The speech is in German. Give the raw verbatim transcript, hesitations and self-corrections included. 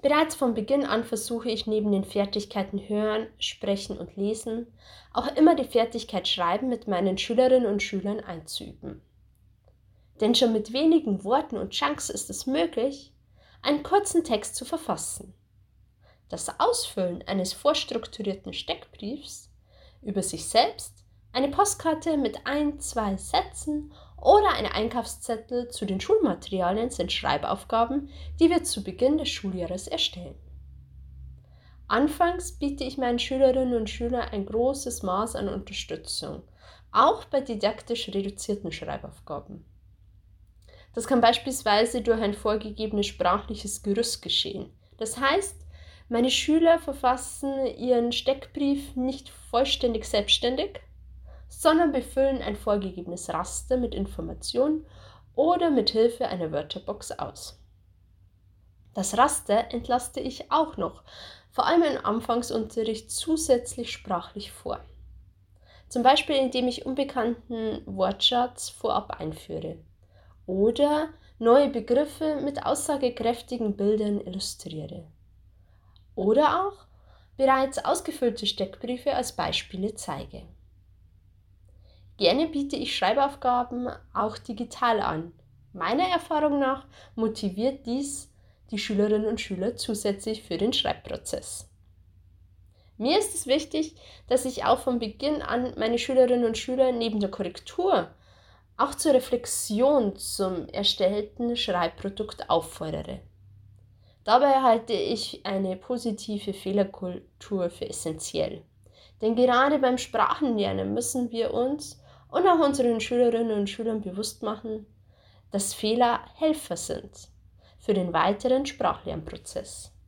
Bereits von Beginn an versuche ich neben den Fertigkeiten Hören, Sprechen und Lesen auch immer die Fertigkeit Schreiben mit meinen Schülerinnen und Schülern einzuüben. Denn schon mit wenigen Worten und Chunks ist es möglich, einen kurzen Text zu verfassen. Das Ausfüllen eines vorstrukturierten Steckbriefs über sich selbst, eine Postkarte mit ein, zwei Sätzen oder ein Einkaufszettel zu den Schulmaterialien sind Schreibaufgaben, die wir zu Beginn des Schuljahres erstellen. Anfangs biete ich meinen Schülerinnen und Schülern ein großes Maß an Unterstützung, auch bei didaktisch reduzierten Schreibaufgaben. Das kann beispielsweise durch ein vorgegebenes sprachliches Gerüst geschehen. Das heißt, meine Schüler verfassen ihren Steckbrief nicht vollständig selbstständig, sondern befüllen ein vorgegebenes Raster mit Informationen oder mit Hilfe einer Wörterbox aus. Das Raster entlaste ich auch noch, vor allem im Anfangsunterricht, zusätzlich sprachlich vor. Zum Beispiel, indem ich unbekannten Wortschatz vorab einführe oder neue Begriffe mit aussagekräftigen Bildern illustriere. Oder auch bereits ausgefüllte Steckbriefe als Beispiele zeige. Gerne biete ich Schreibaufgaben auch digital an. Meiner Erfahrung nach motiviert dies die Schülerinnen und Schüler zusätzlich für den Schreibprozess. Mir ist es wichtig, dass ich auch von Beginn an meine Schülerinnen und Schüler neben der Korrektur auch zur Reflexion zum erstellten Schreibprodukt auffordere. Dabei halte ich eine positive Fehlerkultur für essentiell. Denn gerade beim Sprachenlernen müssen wir uns und auch unseren Schülerinnen und Schülern bewusst machen, dass Fehler Helfer sind für den weiteren Sprachlernprozess.